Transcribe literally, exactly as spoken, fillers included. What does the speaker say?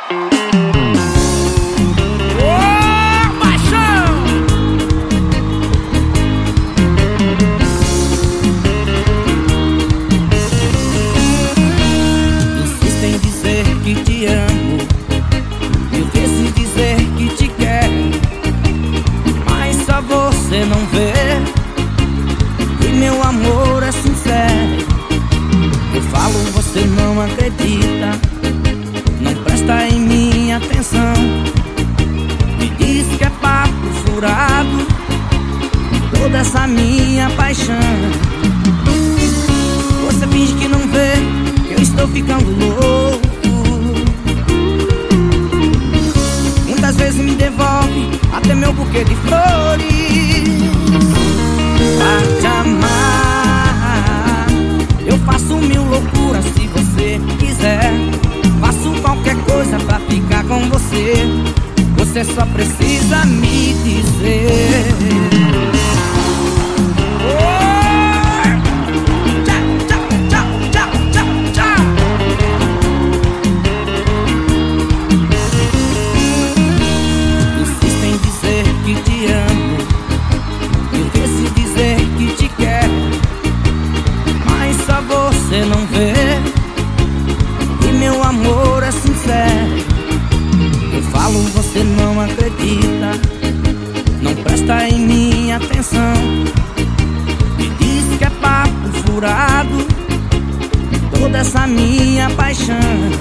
Você não vê que meu amor é sincero. Eu falo, você não acredita, não presta em minha atenção. Me diz que é papo furado toda essa minha paixão. Você finge que não vê que eu estou ficando louco. Muitas vezes me devolve até meu buquê de flores pra te amar. Eu faço mil loucuras se você quiser. Faço qualquer coisa pra ficar com você. Você só precisa me dizer. Você não vê que meu amor é sincero. Eu falo, você não acredita, não presta em minha atenção. Me diz que é papo furado toda essa minha paixão.